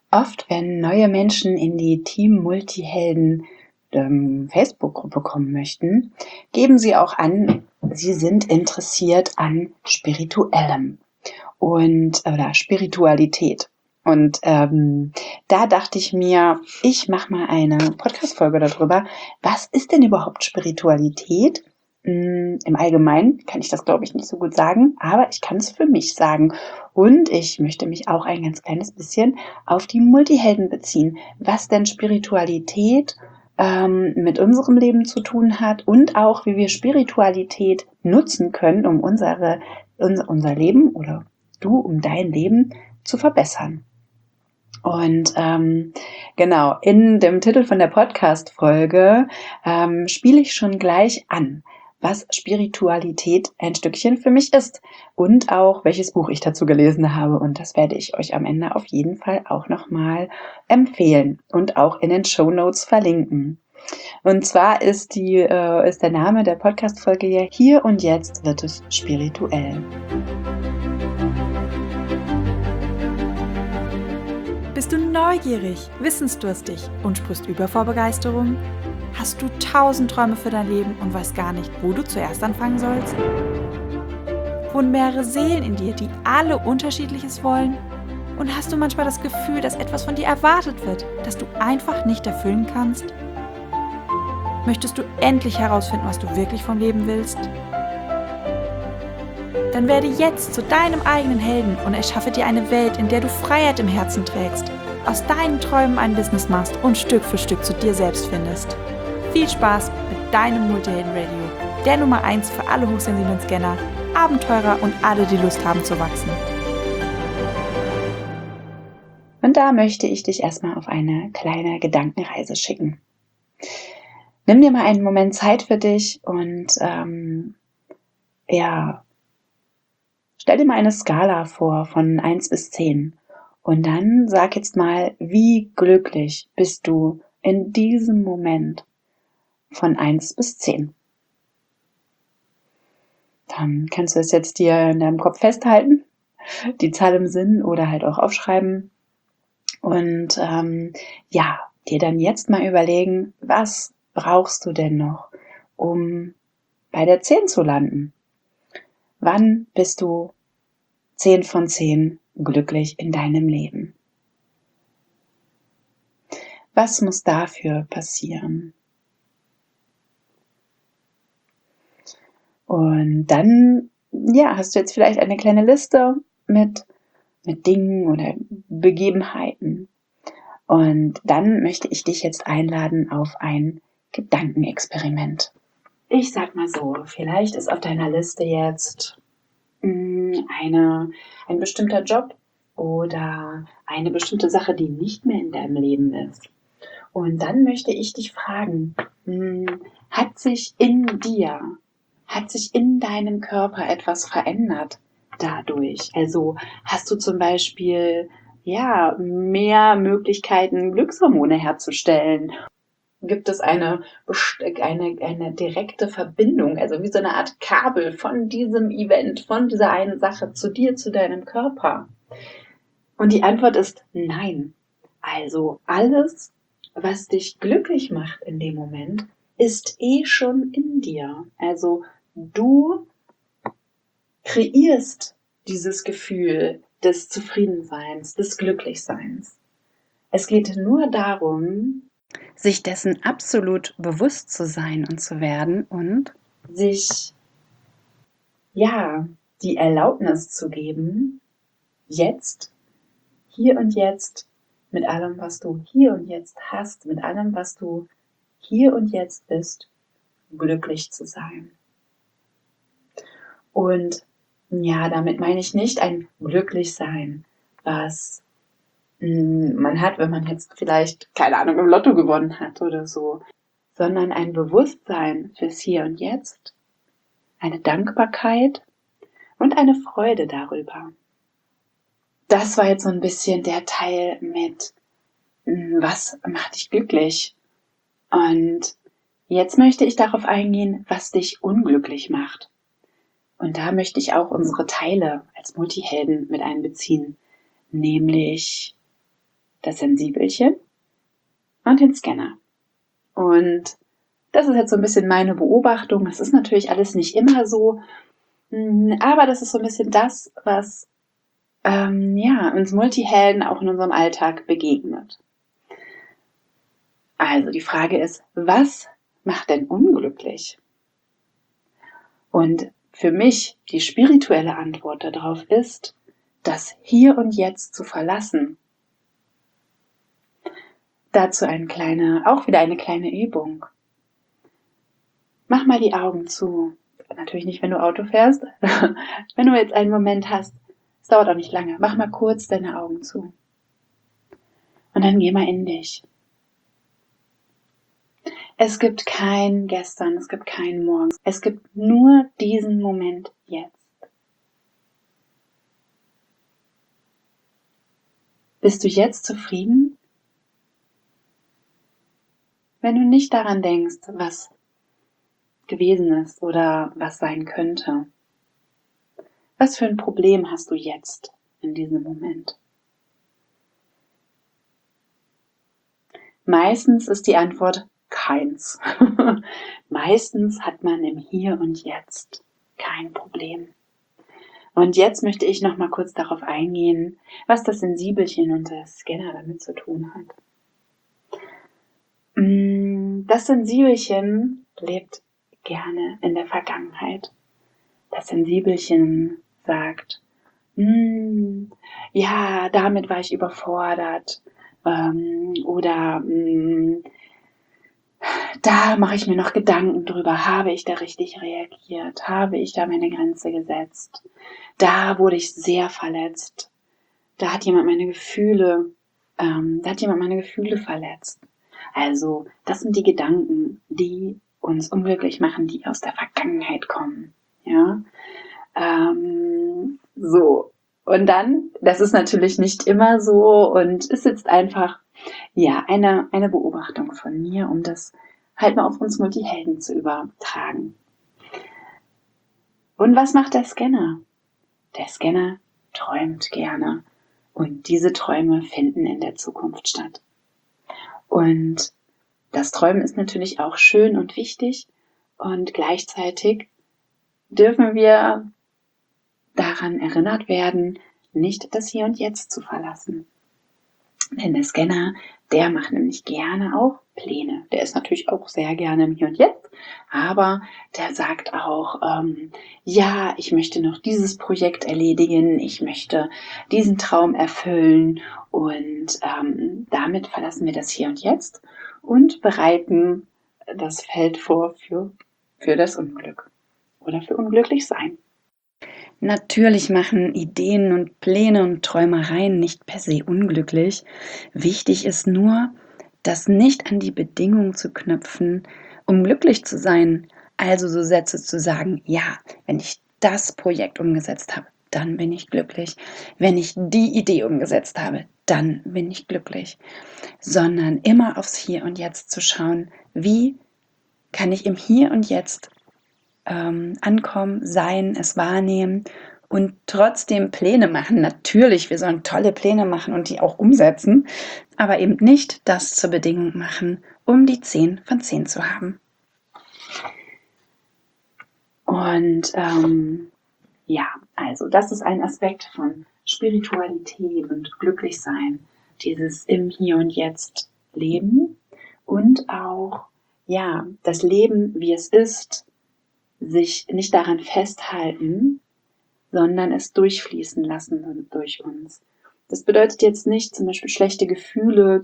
Oft, wenn neue Menschen in die Team Multihelden Facebook-Gruppe kommen möchten, geben sie auch an, sie sind interessiert an Spirituellem oder Spiritualität. Und da dachte ich mir, ich mache mal eine Podcast-Folge darüber. Was ist denn überhaupt Spiritualität? Im Allgemeinen kann ich das, glaube ich, nicht so gut sagen, aber ich kann es für mich sagen. Und ich möchte mich auch ein ganz kleines bisschen auf die Multihelden beziehen, was denn Spiritualität mit unserem Leben zu tun hat und auch, wie wir Spiritualität nutzen können, um unser Leben oder um dein Leben zu verbessern. Und genau, in dem Titel von der Podcast-Folge spiele ich schon gleich an, was Spiritualität ein Stückchen für mich ist und auch welches Buch ich dazu gelesen habe. Und das werde ich euch am Ende auf jeden Fall auch nochmal empfehlen und auch in den Shownotes verlinken. Und zwar ist der Name der Podcast-Folge ja Hier und Jetzt wird es spirituell. Bist du neugierig, wissensdurstig und sprichst über vor Begeisterung? Hast du 1000 Träume für dein Leben und weißt gar nicht, wo du zuerst anfangen sollst? Wohnen mehrere Seelen in dir, die alle Unterschiedliches wollen? Und hast du manchmal das Gefühl, dass etwas von dir erwartet wird, das du einfach nicht erfüllen kannst? Möchtest du endlich herausfinden, was du wirklich vom Leben willst? Dann werde jetzt zu deinem eigenen Helden und erschaffe dir eine Welt, in der du Freiheit im Herzen trägst, aus deinen Träumen ein Business machst und Stück für Stück zu dir selbst findest. Viel Spaß mit deinem Multihelden-Radio, der Nummer 1 für alle hochsensiblen Scanner, Abenteurer und alle, die Lust haben zu wachsen. Und da möchte ich dich erstmal auf eine kleine Gedankenreise schicken. Nimm dir mal einen Moment Zeit für dich und stell dir mal eine Skala vor von 1 bis 10 und dann sag jetzt mal, wie glücklich bist du in diesem Moment von 1 bis 10. Dann kannst du es jetzt dir in deinem Kopf festhalten, die Zahl im Sinn oder halt auch aufschreiben und dir dann jetzt mal überlegen, was brauchst du denn noch, um bei der 10 zu landen? Wann bist du 10 von 10 glücklich in deinem Leben? Was muss dafür passieren? Und dann, hast du jetzt vielleicht eine kleine Liste mit Dingen oder Begebenheiten. Und dann möchte ich dich jetzt einladen auf ein Gedankenexperiment. Ich sag mal so, vielleicht ist auf deiner Liste jetzt ein bestimmter Job oder eine bestimmte Sache, die nicht mehr in deinem Leben ist. Und dann möchte ich dich fragen, hat sich in deinem Körper etwas verändert dadurch? Also hast du zum Beispiel mehr Möglichkeiten, Glückshormone herzustellen? Gibt es eine direkte Verbindung, also wie so eine Art Kabel von diesem Event, von dieser einen Sache zu dir, zu deinem Körper? Und die Antwort ist nein. Also alles, was dich glücklich macht in dem Moment, ist schon in dir. Also du kreierst dieses Gefühl des Zufriedenseins, des Glücklichseins. Es geht nur darum, sich dessen absolut bewusst zu sein und zu werden und sich, die Erlaubnis zu geben, jetzt, hier und jetzt, mit allem, was du hier und jetzt hast, mit allem, was du hier und jetzt bist, glücklich zu sein. Und damit meine ich nicht ein Glücklichsein, was man hat, wenn man jetzt vielleicht, keine Ahnung, im Lotto gewonnen hat oder so, sondern ein Bewusstsein fürs Hier und Jetzt, eine Dankbarkeit und eine Freude darüber. Das war jetzt so ein bisschen der Teil mit, was macht dich glücklich? Und jetzt möchte ich darauf eingehen, was dich unglücklich macht. Und da möchte ich auch unsere Teile als Multihelden mit einbeziehen, nämlich das Sensibelchen und den Scanner. Und das ist jetzt so ein bisschen meine Beobachtung. Das ist natürlich alles nicht immer so, aber das ist so ein bisschen das, was uns Multihelden auch in unserem Alltag begegnet. Also die Frage ist, was macht denn unglücklich? Und für mich die spirituelle Antwort darauf ist, das Hier und Jetzt zu verlassen. Dazu auch wieder eine kleine Übung. Mach mal die Augen zu. Natürlich nicht, wenn du Auto fährst. Wenn du jetzt einen Moment hast, es dauert auch nicht lange, mach mal kurz deine Augen zu. Und dann geh mal in dich. Es gibt kein Gestern, es gibt kein Morgen. Es gibt nur diesen Moment jetzt. Bist du jetzt zufrieden? Wenn du nicht daran denkst, was gewesen ist oder was sein könnte. Was für ein Problem hast du jetzt in diesem Moment? Meistens ist die Antwort keins. Meistens hat man im Hier und Jetzt kein Problem. Und jetzt möchte ich noch mal kurz darauf eingehen, was das Sensibelchen und der Scanner damit zu tun hat. Das Sensibelchen lebt gerne in der Vergangenheit. Das Sensibelchen sagt, ja, damit war ich überfordert, oder da mache ich mir noch Gedanken drüber, habe ich da richtig reagiert, habe ich da meine Grenze gesetzt, da wurde ich sehr verletzt, da hat jemand meine Gefühle verletzt. Also das sind die Gedanken, die uns unglücklich machen, die aus der Vergangenheit kommen. Ja, so. Und dann, das ist natürlich nicht immer so und ist jetzt einfach, ja, eine Beobachtung von mir, um das halt mal auf uns Multihelden zu übertragen. Und was macht der Scanner? Der Scanner träumt gerne und diese Träume finden in der Zukunft statt. Und das Träumen ist natürlich auch schön und wichtig und gleichzeitig dürfen wir daran erinnert werden, nicht das Hier und Jetzt zu verlassen. Denn der Scanner, der macht nämlich gerne auch Pläne. Der ist natürlich auch sehr gerne im Hier und Jetzt, aber der sagt auch, ja, ich möchte noch dieses Projekt erledigen, ich möchte diesen Traum erfüllen und damit verlassen wir das Hier und Jetzt und bereiten das Feld vor für das Unglück oder für Unglücklichsein. Natürlich machen Ideen und Pläne und Träumereien nicht per se unglücklich. Wichtig ist nur, das nicht an die Bedingung zu knüpfen, um glücklich zu sein. Also so Sätze zu sagen, ja, wenn ich das Projekt umgesetzt habe, dann bin ich glücklich. Wenn ich die Idee umgesetzt habe, dann bin ich glücklich. Sondern immer aufs Hier und Jetzt zu schauen, wie kann ich im Hier und Jetzt ankommen, sein, es wahrnehmen und trotzdem Pläne machen. Natürlich, wir sollen tolle Pläne machen und die auch umsetzen, aber eben nicht das zur Bedingung machen, um die 10 von 10 zu haben. Und also das ist ein Aspekt von Spiritualität und Glücklichsein, dieses im Hier und Jetzt Leben und auch das Leben, wie es ist, sich nicht daran festhalten, sondern es durchfließen lassen durch uns. Das bedeutet jetzt nicht, zum Beispiel schlechte Gefühle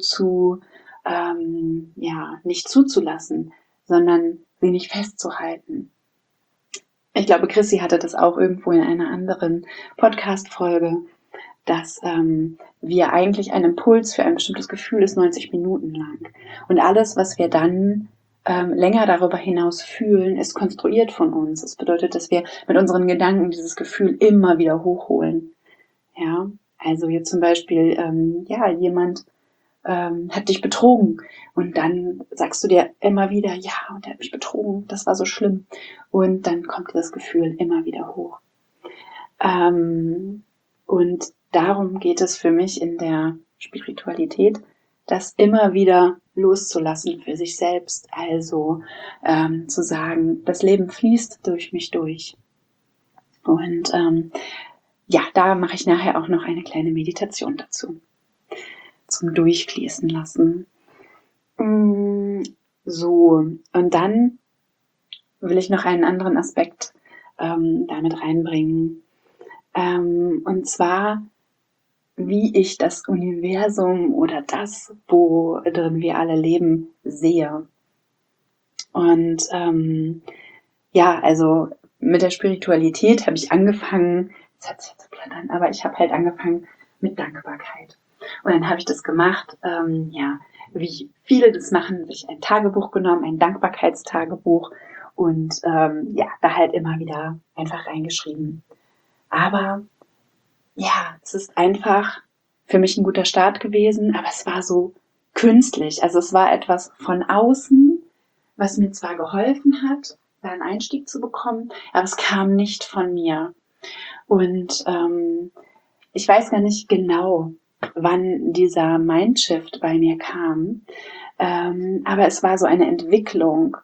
nicht zuzulassen, sondern sie nicht festzuhalten. Ich glaube, Chrissy hatte das auch irgendwo in einer anderen Podcast-Folge, dass wir eigentlich ein Impuls für ein bestimmtes Gefühl ist 90 Minuten lang. Und alles, was wir dann länger darüber hinaus fühlen, ist konstruiert von uns. Das bedeutet, dass wir mit unseren Gedanken dieses Gefühl immer wieder hochholen. Ja, also jetzt zum Beispiel, jemand hat dich betrogen und dann sagst du dir immer wieder, ja, und der hat mich betrogen, das war so schlimm. Und dann kommt das Gefühl immer wieder hoch. Und darum geht es für mich in der Spiritualität, das immer wieder loszulassen für sich selbst. Also zu sagen, das Leben fließt durch mich durch. Und da mache ich nachher auch noch eine kleine Meditation dazu, zum Durchfließen lassen. So, und dann will ich noch einen anderen Aspekt damit reinbringen. Und zwar, wie ich das Universum oder das, worin wir alle leben, sehe. Und also mit der Spiritualität habe ich angefangen, das hört sich jetzt so blöd an, aber ich habe halt angefangen mit Dankbarkeit. Und dann habe ich das gemacht, wie viele das machen, sich ein Tagebuch genommen, ein Dankbarkeitstagebuch und da halt immer wieder einfach reingeschrieben. Aber ja, es ist einfach für mich ein guter Start gewesen, aber es war so künstlich. Also es war etwas von außen, was mir zwar geholfen hat, da einen Einstieg zu bekommen, aber es kam nicht von mir. Und ich weiß gar nicht genau, wann dieser Mindshift bei mir kam, aber es war so eine Entwicklung,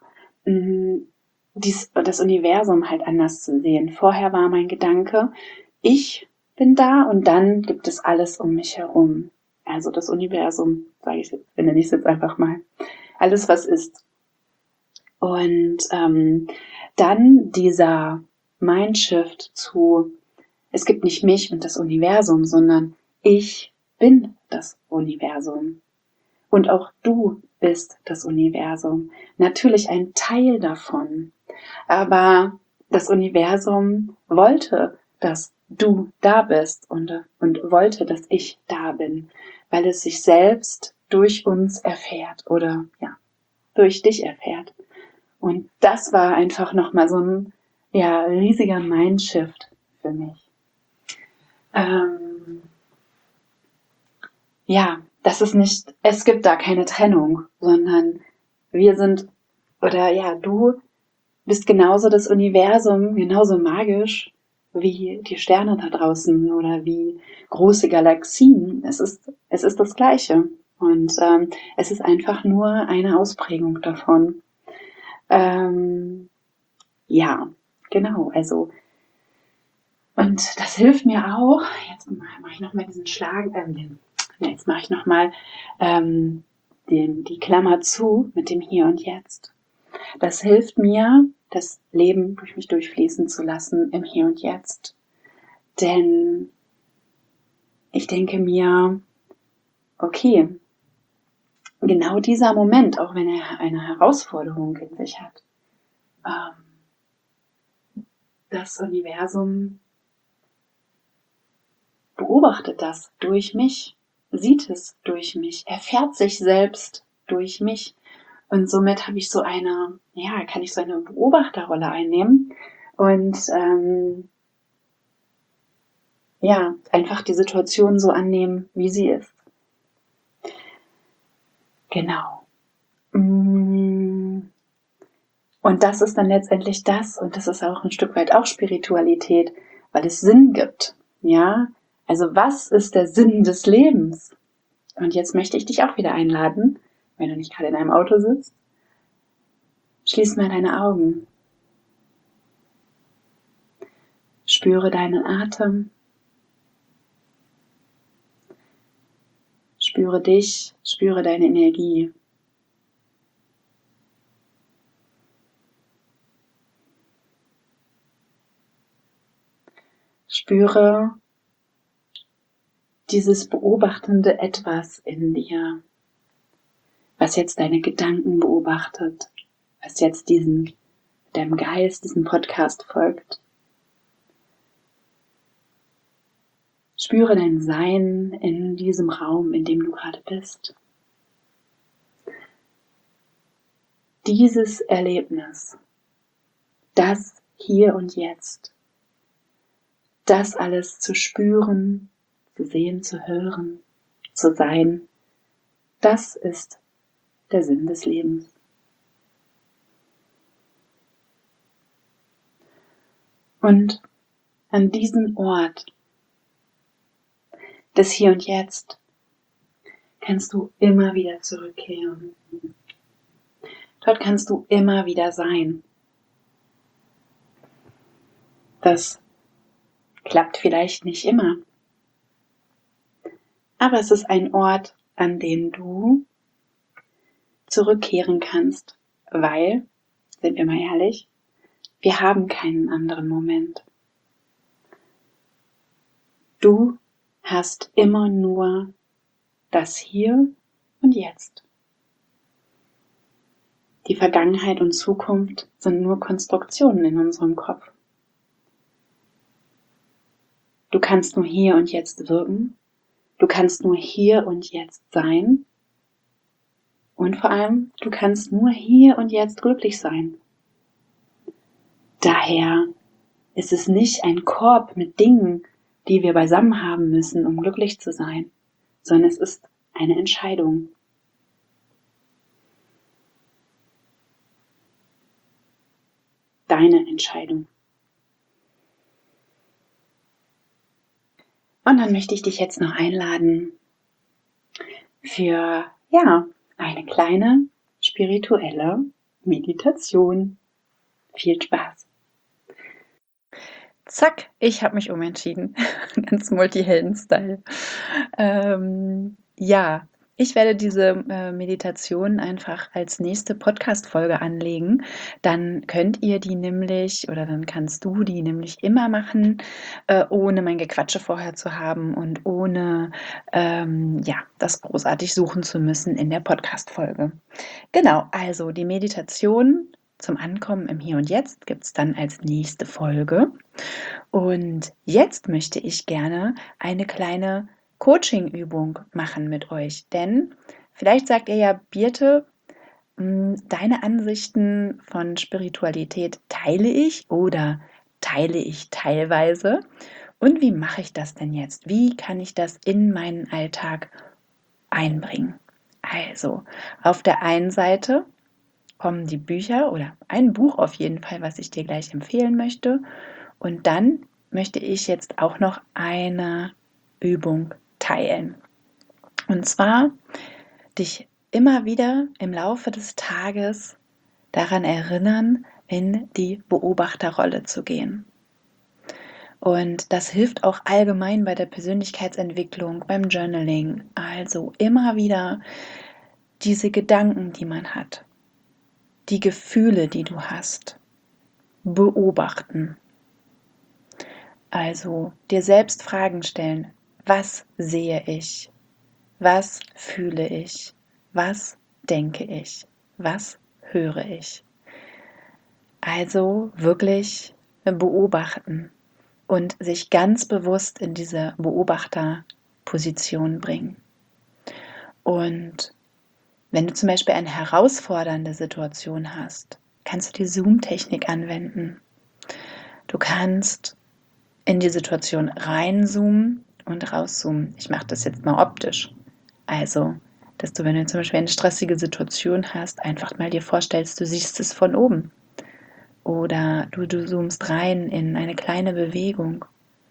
das Universum halt anders zu sehen. Vorher war mein Gedanke, ich bin da und dann gibt es alles um mich herum. Also das Universum, nenne ich es jetzt einfach mal. Alles, was ist. Und dann dieser Mindshift zu, es gibt nicht mich und das Universum, sondern ich bin das Universum. Und auch du bist das Universum. Natürlich ein Teil davon. Aber das Universum wollte, dass du da bist und wollte, dass ich da bin, weil es sich selbst durch uns erfährt oder durch dich erfährt. Und das war einfach nochmal so ein riesiger Mindshift für mich. Es gibt da keine Trennung, sondern wir sind, du bist genauso das Universum, genauso magisch wie die Sterne da draußen oder wie große Galaxien. Es ist das Gleiche. Und es ist einfach nur eine Ausprägung davon. Genau, also und das hilft mir auch, jetzt mache ich nochmal diesen Schlag, jetzt mache ich nochmal die Klammer zu mit dem Hier und Jetzt. Das hilft mir, das Leben durch mich durchfließen zu lassen im Hier und Jetzt. Denn ich denke mir, okay, genau dieser Moment, auch wenn er eine Herausforderung in sich hat, das Universum beobachtet das durch mich, sieht es durch mich, erfährt sich selbst durch mich. Und somit habe ich kann ich so eine Beobachterrolle einnehmen und einfach die Situation so annehmen, wie sie ist. Genau. Und das ist dann letztendlich das, und das ist auch ein Stück weit auch Spiritualität, weil es Sinn gibt. Ja, also was ist der Sinn des Lebens? Und jetzt möchte ich dich auch wieder einladen, wenn du nicht gerade in einem Auto sitzt. Schließ mal deine Augen. Spüre deinen Atem. Spüre dich, spüre deine Energie. Spüre dieses beobachtende Etwas in dir, was jetzt deine Gedanken beobachtet, was jetzt deinem Geist, diesem Podcast folgt. Spüre dein Sein in diesem Raum, in dem du gerade bist. Dieses Erlebnis, das Hier und Jetzt, das alles zu spüren, zu sehen, zu hören, zu sein, das ist der Sinn des Lebens. Und an diesen Ort des Hier und Jetzt kannst du immer wieder zurückkehren. Dort kannst du immer wieder sein. Das klappt vielleicht nicht immer, aber es ist ein Ort, an den du zurückkehren kannst, weil, sind wir mal ehrlich, wir haben keinen anderen Moment. Du hast immer nur das Hier und Jetzt. Die Vergangenheit und Zukunft sind nur Konstruktionen in unserem Kopf. Du kannst nur hier und jetzt wirken. Du kannst nur hier und jetzt sein. Und vor allem, du kannst nur hier und jetzt glücklich sein. Daher ist es nicht ein Korb mit Dingen, die wir beisammen haben müssen, um glücklich zu sein, sondern es ist eine Entscheidung. Deine Entscheidung. Und dann möchte ich dich jetzt noch einladen für, eine kleine spirituelle Meditation. Viel Spaß! Zack, ich habe mich umentschieden. Ganz Multihelden-Style. Ich werde diese Meditation einfach als nächste Podcast-Folge anlegen. Dann könnt ihr die nämlich, oder dann kannst du die nämlich immer machen, ohne mein Gequatsche vorher zu haben und ohne das großartig suchen zu müssen in der Podcast-Folge. Genau, also die Meditation zum Ankommen im Hier und Jetzt gibt es dann als nächste Folge. Und jetzt möchte ich gerne eine kleine Coaching-Übung machen mit euch, denn vielleicht sagt ihr ja, Birte, deine Ansichten von Spiritualität teile ich oder teile ich teilweise. Und wie mache ich das denn jetzt? Wie kann ich das in meinen Alltag einbringen? Also, auf der einen Seite kommen die Bücher oder ein Buch auf jeden Fall, was ich dir gleich empfehlen möchte. Und dann möchte ich jetzt auch noch eine Übung teilen. Und zwar dich immer wieder im Laufe des Tages daran erinnern, in die Beobachterrolle zu gehen. Und das hilft auch allgemein bei der Persönlichkeitsentwicklung, beim Journaling. Also immer wieder diese Gedanken, die man hat, die Gefühle, die du hast, beobachten. Also dir selbst Fragen stellen. Was sehe ich? Was fühle ich? Was denke ich? Was höre ich? Also wirklich beobachten und sich ganz bewusst in diese Beobachterposition bringen. Und wenn du zum Beispiel eine herausfordernde Situation hast, kannst du die Zoom-Technik anwenden. Du kannst in die Situation reinzoomen und rauszoomen. Ich mache das jetzt mal optisch. Also, dass du, wenn du zum Beispiel eine stressige Situation hast, einfach mal dir vorstellst, du siehst es von oben. Oder du zoomst rein in eine kleine Bewegung.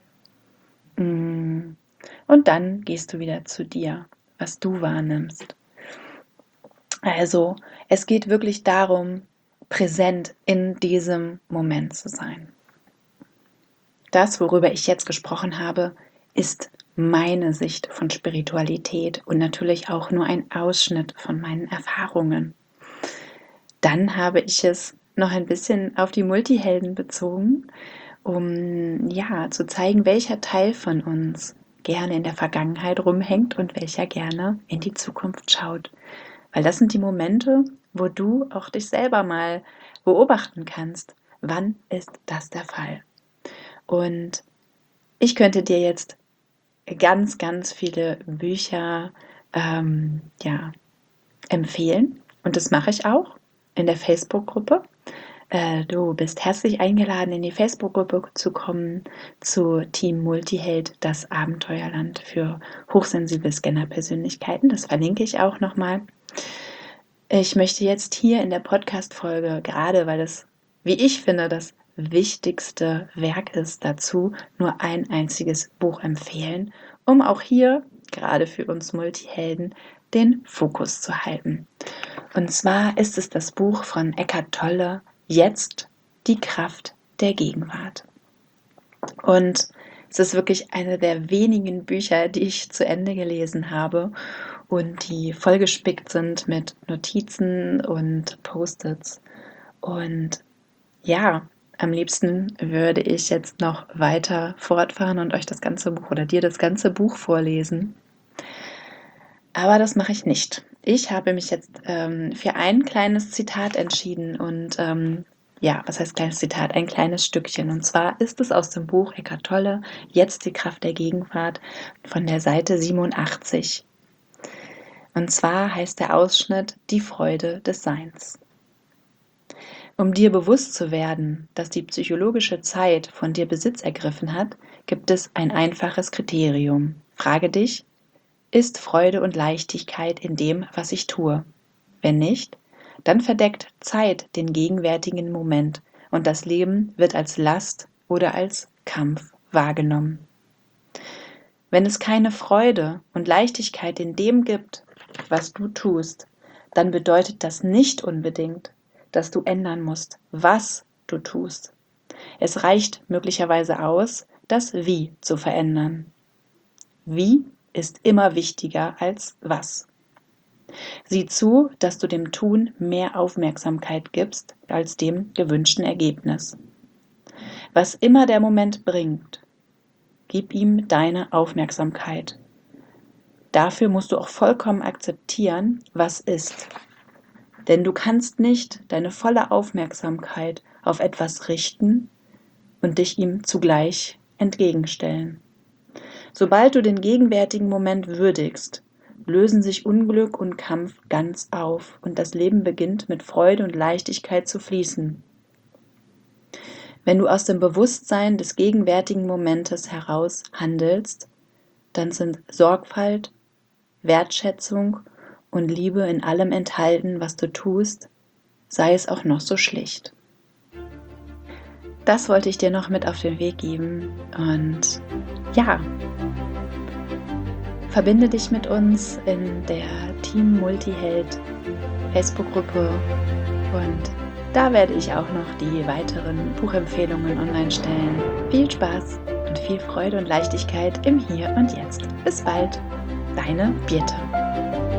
Und dann gehst du wieder zu dir, was du wahrnimmst. Also, es geht wirklich darum, präsent in diesem Moment zu sein. Das, worüber ich jetzt gesprochen habe, ist meine Sicht von Spiritualität und natürlich auch nur ein Ausschnitt von meinen Erfahrungen. Dann habe ich es noch ein bisschen auf die Multihelden bezogen, um zu zeigen, welcher Teil von uns gerne in der Vergangenheit rumhängt und welcher gerne in die Zukunft schaut. Weil das sind die Momente, wo du auch dich selber mal beobachten kannst. Wann ist das der Fall? Und ich könnte dir jetzt ganz, ganz viele Bücher empfehlen. Und das mache ich auch in der Facebook-Gruppe. Du bist herzlich eingeladen, in die Facebook-Gruppe zu kommen, zu Team Multiheld, das Abenteuerland für hochsensible Scanner-Persönlichkeiten. Das verlinke ich auch nochmal. Ich möchte jetzt hier in der Podcast-Folge, gerade weil das, wie ich finde, das wichtigste Werk ist dazu, nur ein einziges Buch empfehlen. um auch hier, gerade für uns Multihelden, den Fokus zu halten. Und zwar ist es das Buch von Eckhart Tolle, Jetzt die Kraft der Gegenwart. Und es ist wirklich eine der wenigen Bücher, die ich zu Ende gelesen habe und die vollgespickt sind mit Notizen und Post-its. Und ja, am liebsten würde ich jetzt noch weiter fortfahren und euch das ganze Buch oder dir das ganze Buch vorlesen. Aber das mache ich nicht. Ich habe mich jetzt für ein kleines Zitat entschieden und ja, was heißt kleines Zitat? Ein kleines Stückchen. Und zwar ist es aus dem Buch Eckhart Tolle, Jetzt die Kraft der Gegenwart, von der Seite 87. Und zwar heißt der Ausschnitt Die Freude des Seins. Um dir bewusst zu werden, dass die psychologische Zeit von dir Besitz ergriffen hat, gibt es ein einfaches Kriterium. Frage dich, ist Freude und Leichtigkeit in dem, was ich tue? Wenn nicht, dann verdeckt Zeit den gegenwärtigen Moment und das Leben wird als Last oder als Kampf wahrgenommen. Wenn es keine Freude und Leichtigkeit in dem gibt, was du tust, dann bedeutet das nicht unbedingt, dass du ändern musst, was du tust. Es reicht möglicherweise aus, das Wie zu verändern. Wie ist immer wichtiger als was. Sieh zu, dass du dem Tun mehr Aufmerksamkeit gibst als dem gewünschten Ergebnis. Was immer der Moment bringt, gib ihm deine Aufmerksamkeit. Dafür musst du auch vollkommen akzeptieren, was ist. Denn du kannst nicht deine volle Aufmerksamkeit auf etwas richten und dich ihm zugleich entgegenstellen. Sobald du den gegenwärtigen Moment würdigst, lösen sich Unglück und Kampf ganz auf und das Leben beginnt mit Freude und Leichtigkeit zu fließen. Wenn du aus dem Bewusstsein des gegenwärtigen Momentes heraus handelst, dann sind Sorgfalt, Wertschätzung und Liebe in allem enthalten, was du tust, sei es auch noch so schlicht. Das wollte ich dir noch mit auf den Weg geben und ja, verbinde dich mit uns in der Team Multiheld Facebook-Gruppe und da werde ich auch noch die weiteren Buchempfehlungen online stellen. Viel Spaß und viel Freude und Leichtigkeit im Hier und Jetzt. Bis bald, deine Birte.